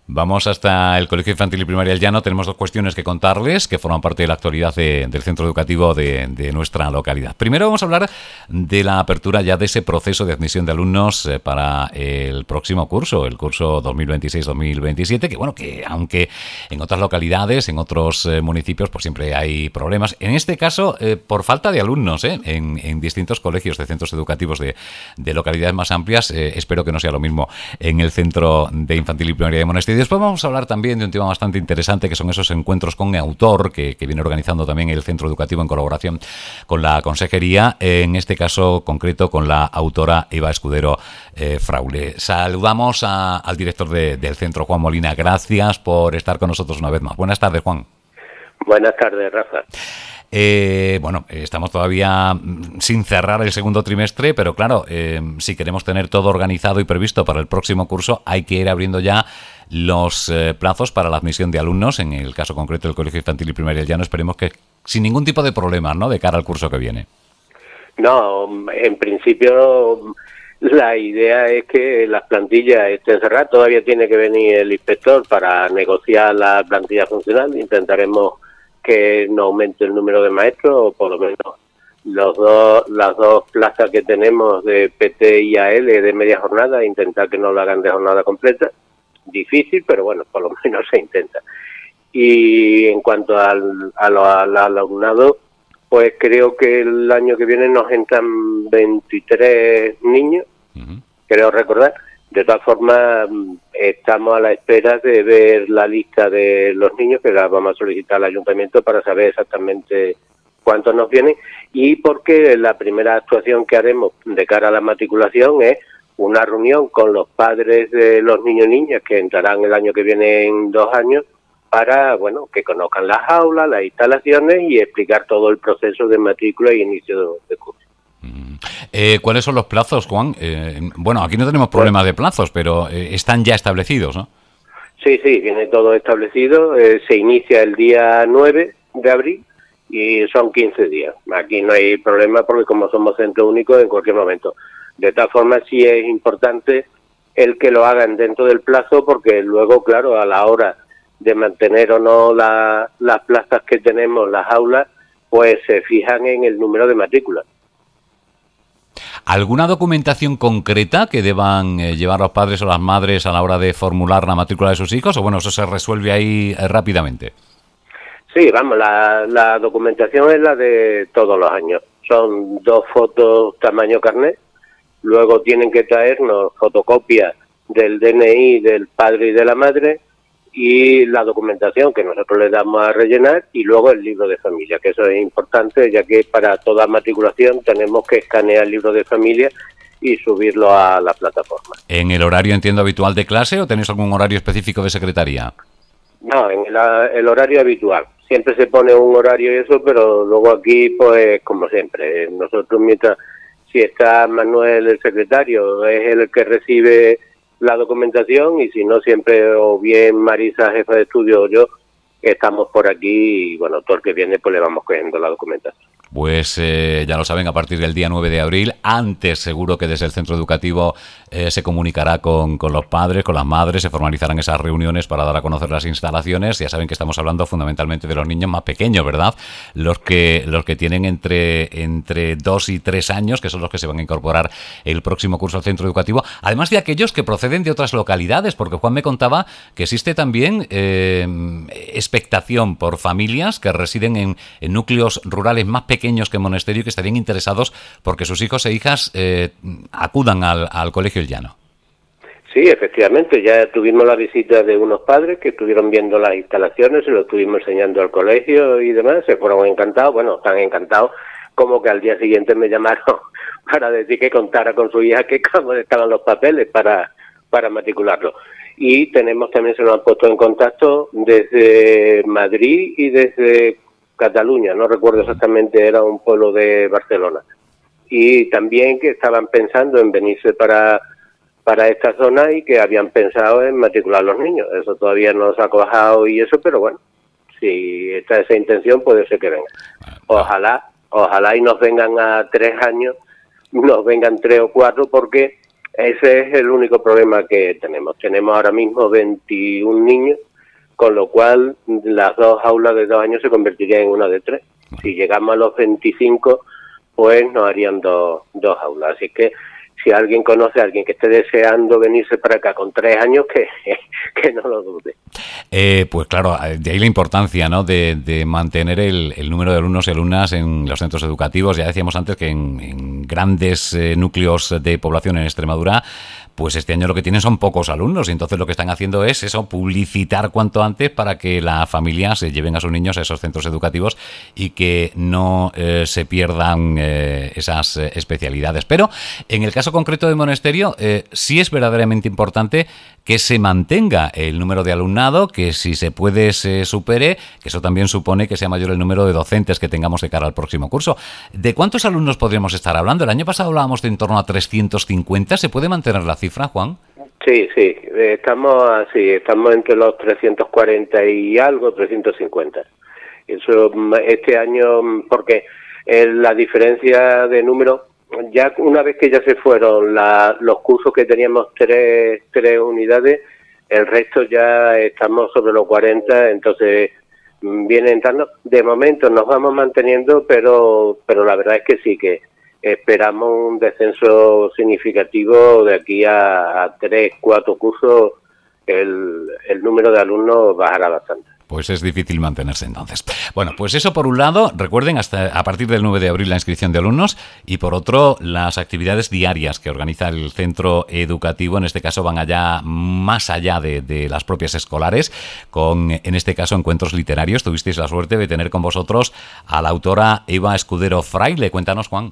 Vamos hasta el Colegio Infantil y Primaria El Llano. Tenemos dos cuestiones que contarles que forman parte de la actualidad del centro educativo de nuestra localidad. Primero vamos a hablar de la apertura ya de ese proceso de admisión de alumnos para el próximo curso, el curso 2026-2027, que bueno, que aunque en otras localidades, en otros municipios, pues siempre hay problemas. En este caso, por falta de alumnos en distintos colegios de centros educativos de localidades más amplias, espero que no sea lo mismo en el centro de Infantil y Primaria de Monasterio. Y después vamos a hablar también de un tema bastante interesante, que son esos encuentros con autor que viene organizando también el centro educativo en colaboración con la consejería, en este caso concreto con la autora Eva Escudero Fraule. Saludamos al director del centro, Juan Molina. Gracias por estar con nosotros una vez más. Buenas tardes, Juan. Buenas tardes, Rafa. Bueno, estamos todavía sin cerrar el segundo trimestre, pero claro, si queremos tener todo organizado y previsto para el próximo curso, hay que ir abriendo ya los plazos para la admisión de alumnos, en el caso concreto del Colegio Infantil y Primaria El Llano. Esperemos que sin ningún tipo de problemas, ¿no?, de cara al curso que viene. No, en principio la idea es que las plantillas estén cerradas. Todavía tiene que venir el inspector para negociar la plantilla funcional. Intentaremos que no aumente el número de maestros, o por lo menos las dos plazas que tenemos de PT y AL de media jornada, intentar que no lo hagan de jornada completa. Difícil, pero bueno, por lo menos se intenta. Y en cuanto al alumnado, pues creo que el año que viene nos entran 23 niños, creo recordar. De todas formas, estamos a la espera de ver la lista de los niños, que la vamos a solicitar al ayuntamiento para saber exactamente cuántos nos vienen, y porque la primera actuación que haremos de cara a la matriculación es una reunión con los padres de los niños y niñas que entrarán el año que viene en 2 años, para, bueno, que conozcan las aulas, las instalaciones y explicar todo el proceso de matrícula y inicio de curso. ¿Cuáles son los plazos, Juan? Bueno, aquí no tenemos problemas de plazos, pero están ya establecidos, ¿no? Sí, viene todo establecido. Se inicia el día 9 de abril y son 15 días. Aquí no hay problema porque como somos centro único, en cualquier momento. De todas formas, sí es importante el que lo hagan dentro del plazo, porque luego, claro, a la hora de mantener o no las plazas que tenemos, las aulas, pues se fijan en el número de matrículas. ¿Alguna documentación concreta que deban llevar los padres o las madres a la hora de formular la matrícula de sus hijos? O bueno, eso se resuelve ahí rápidamente. Sí, vamos, la documentación es la de todos los años. Son 2 fotos tamaño carnet. Luego tienen que traernos fotocopias del DNI del padre y de la madre, y la documentación que nosotros les damos a rellenar, y luego el libro de familia, que eso es importante, ya que para toda matriculación tenemos que escanear el libro de familia y subirlo a la plataforma. ¿En el horario, entiendo, habitual de clase, o tenéis algún horario específico de secretaría? No, en el horario habitual. Siempre se pone un horario y eso, pero luego aquí, pues, como siempre, nosotros si está Manuel, el secretario, es el que recibe la documentación, y si no, siempre o bien Marisa, jefa de estudio, o yo, estamos por aquí, y bueno, todo el que viene pues le vamos cogiendo la documentación. Pues ya lo saben, a partir del día 9 de abril, antes seguro que desde el centro educativo se comunicará con los padres, con las madres, se formalizarán esas reuniones para dar a conocer las instalaciones. Ya saben que estamos hablando fundamentalmente de los niños más pequeños, ¿verdad? Los que tienen entre 2 y 3 años, que son los que se van a incorporar el próximo curso al centro educativo, además de aquellos que proceden de otras localidades, porque Juan me contaba que existe también expectación por familias que residen en núcleos rurales más pequeños que Monasterio, que estarían interesados porque sus hijos e hijas acudan al Colegio El Llano. Sí, efectivamente, ya tuvimos la visita de unos padres que estuvieron viendo las instalaciones, se lo estuvimos enseñando al colegio y demás, se fueron encantados, bueno, tan encantados como que al día siguiente me llamaron para decir que contara con su hija que cómo estaban los papeles para matricularlo. Y también se nos han puesto en contacto desde Madrid y desde Cataluña, no recuerdo exactamente, era un pueblo de Barcelona. Y también que estaban pensando en venirse para esta zona y que habían pensado en matricular a los niños. Eso todavía no se ha cuajado y eso, pero bueno, si está esa intención, puede ser que venga. Ojalá y nos vengan a 3 años, nos vengan 3 o 4, porque Ese es el único problema que tenemos. Tenemos ahora mismo 21 niños, con lo cual las 2 aulas de 2 años se convertirían en una de 3. Si llegamos a los 25, pues nos harían dos aulas. Así que si alguien conoce a alguien que esté deseando venirse para acá con 3 años, que no lo dude. Pues claro, de ahí la importancia, ¿no?, de mantener el número de alumnos y alumnas en los centros educativos. Ya decíamos antes que en grandes núcleos de población en Extremadura, pues este año lo que tienen son pocos alumnos, y entonces lo que están haciendo es eso, publicitar cuanto antes para que las familias se lleven a sus niños a esos centros educativos y que no se pierdan esas especialidades. Pero en el caso concreto de Monesterio, sí es verdaderamente importante que se mantenga el número de alumnado, que si se puede se supere, que eso también supone que sea mayor el número de docentes que tengamos de cara al próximo curso. ¿De cuántos alumnos podríamos estar hablando? El año pasado hablábamos de en torno a 350. ¿Se puede mantener la cifra, Juan? Sí, estamos entre los 340 y algo, 350. Eso este año, porque la diferencia de número, ya una vez que ya se fueron los cursos que teníamos tres unidades, el resto ya estamos sobre los 40, entonces viene entrando. De momento nos vamos manteniendo, pero la verdad es que sí, que esperamos un descenso significativo de aquí a 3, 4 cursos. El número de alumnos bajará bastante. Pues es difícil mantenerse entonces. Bueno, pues eso por un lado, recuerden, hasta a partir del 9 de abril la inscripción de alumnos, y por otro, las actividades diarias que organiza el centro educativo, en este caso van allá, más allá de las propias escolares, con, en este caso, encuentros literarios. Tuvisteis la suerte de tener con vosotros a la autora Eva Escudero Fraile. Cuéntanos, Juan.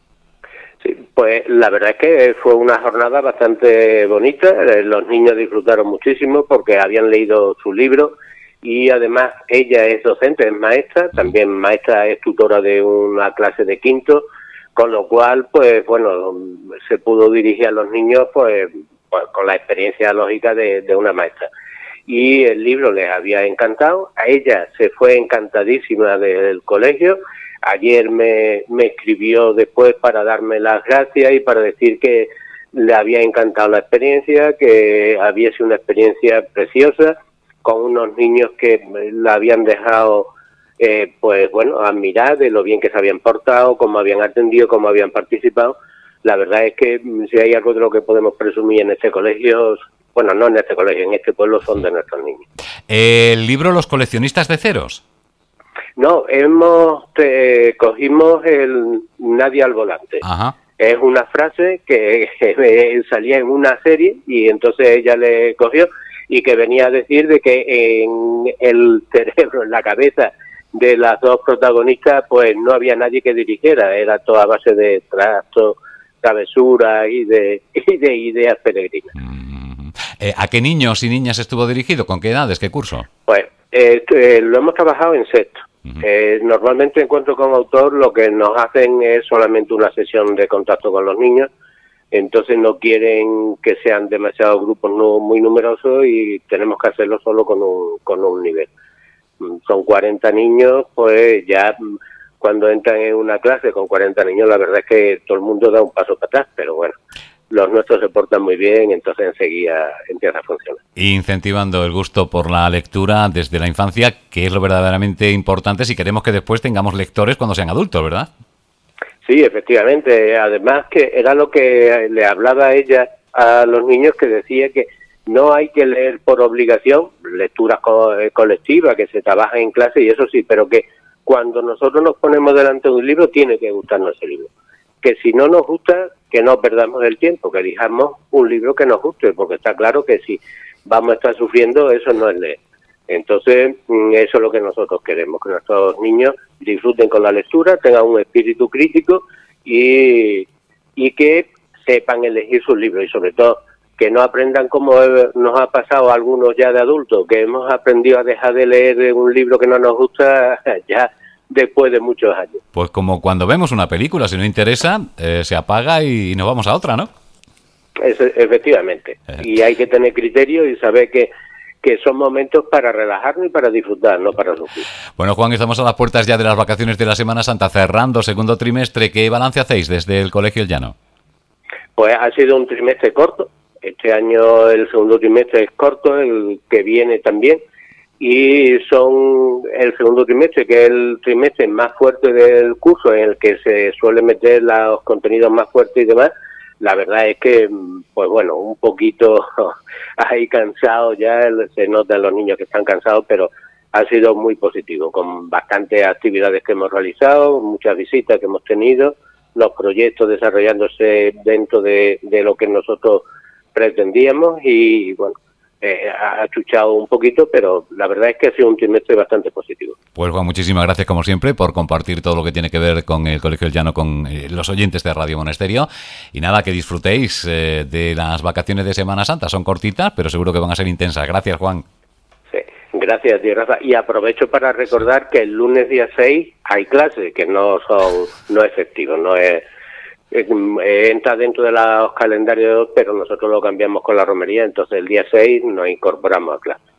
Sí, pues la verdad es que fue una jornada bastante bonita. Los niños disfrutaron muchísimo porque habían leído su libro. Y además ella es docente, es maestra, también maestra, es tutora de una clase de quinto, con lo cual, pues bueno, se pudo dirigir a los niños pues con la experiencia lógica de una maestra. Y el libro les había encantado, a ella se fue encantadísima del colegio. Ayer me escribió después para darme las gracias y para decir que le había encantado la experiencia, que había sido una experiencia preciosa, con unos niños que la habían dejado, pues bueno, admirar de lo bien que se habían portado, cómo habían atendido, cómo habían participado. La verdad es que si hay algo de lo que podemos presumir en este colegio, bueno, no en este colegio, en este pueblo, son de nuestros niños. ¿El libro Los coleccionistas de ceros? No, cogimos el Nadie al volante. Ajá. Es una frase que salía en una serie y entonces ella le cogió, y que venía a decir de que en el cerebro, en la cabeza de las dos protagonistas, pues no había nadie que dirigiera, era toda a base de trastos, travesuras y de ideas peregrinas. ¿A qué niños y niñas estuvo dirigido? ¿Con qué edades? ¿Qué curso? Pues lo hemos trabajado en sexto. Normalmente en Encuentro con Autor lo que nos hacen es solamente una sesión de contacto con los niños. Entonces no quieren que sean demasiados grupos muy numerosos y tenemos que hacerlo solo con un nivel. Son 40 niños, pues ya cuando entran en una clase con 40 niños, la verdad es que todo el mundo da un paso para atrás, pero bueno, los nuestros se portan muy bien, entonces enseguida empieza a funcionar. Incentivando el gusto por la lectura desde la infancia, que es lo verdaderamente importante si queremos que después tengamos lectores cuando sean adultos, ¿verdad? Sí, efectivamente. Además que era lo que le hablaba ella a los niños, que decía que no hay que leer por obligación, lecturas colectivas que se trabajan en clase y eso sí, pero que cuando nosotros nos ponemos delante de un libro tiene que gustarnos ese libro. Que si no nos gusta, que no perdamos el tiempo, que elijamos un libro que nos guste, porque está claro que si vamos a estar sufriendo, eso no es leer. Entonces, eso es lo que nosotros queremos, que nuestros niños disfruten con la lectura, tengan un espíritu crítico y que sepan elegir sus libros y sobre todo que no aprendan como nos ha pasado a algunos ya de adultos, que hemos aprendido a dejar de leer un libro que no nos gusta ya después de muchos años. Pues como cuando vemos una película, si no interesa, se apaga y nos vamos a otra, ¿no? Efectivamente. Y hay que tener criterio y saber que son momentos para relajarnos y para disfrutar, no para sufrir. Bueno, Juan, estamos a las puertas ya de las vacaciones de la Semana Santa, cerrando segundo trimestre. ¿Qué balance hacéis desde el Colegio El Llano? Pues ha sido un trimestre corto. Este año el segundo trimestre es corto, el que viene también. Y son el segundo trimestre, que es el trimestre más fuerte del curso, en el que se suele meter los contenidos más fuertes y demás. La verdad es que, pues bueno, un poquito ahí cansado ya, se nota en los niños que están cansados, pero ha sido muy positivo, con bastantes actividades que hemos realizado, muchas visitas que hemos tenido, los proyectos desarrollándose dentro de lo que nosotros pretendíamos y, bueno, ha chuchado un poquito, pero la verdad es que ha sido un trimestre bastante positivo. Pues Juan, muchísimas gracias como siempre por compartir todo lo que tiene que ver con el Colegio El Llano, con los oyentes de Radio Monasterio. Y nada, que disfrutéis de las vacaciones de Semana Santa. Son cortitas, pero seguro que van a ser intensas. Gracias, Juan. Sí, gracias a ti, Rafa. Y aprovecho para recordar que el lunes día 6 hay clases que no efectivos, no es... entra dentro de los calendarios, pero nosotros lo cambiamos con la romería, entonces el día 6 nos incorporamos a clase.